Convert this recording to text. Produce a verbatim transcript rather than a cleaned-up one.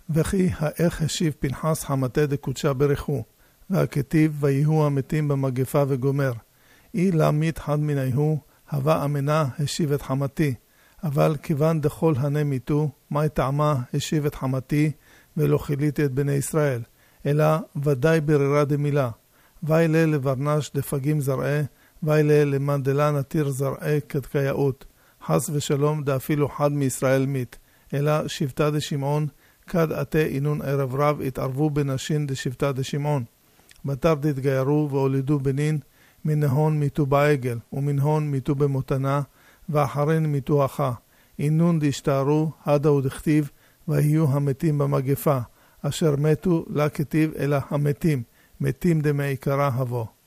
וכי האיך השיב פנחס חמתי דקודשה ברכו, והכתיב ויהיו המתים במגפה וגומר. אי למית חד מניהו, הווה אמנה השיב את חמתי, אבל כיוון דכל הנה מיתו, מה טעמה השיב את חמתי, ולא חיליתי את בני ישראל, אלא ודאי ברירה דמילה, ואילה לברנש דפגים זרעי, ואילה למנדלה נתיר זרעי כדקייאות, חס ושלום דאפילו חד מישראל מת, אלא שבטה דשמעון, כד עתה אינון ערב רב התערבו בנשים דשבטה דשמעון. בתר דתגיירו והולידו בנין, מנהון מיתו בעגל, ומנהון מיתו במותנה, ואחרין מיתו אחא. אינון דשתערו, הדה ודכתיב, ויהיו המתים במגפה, אשר מתו לה כתיב אלא המתים, מתים דמעיקרה הבוא.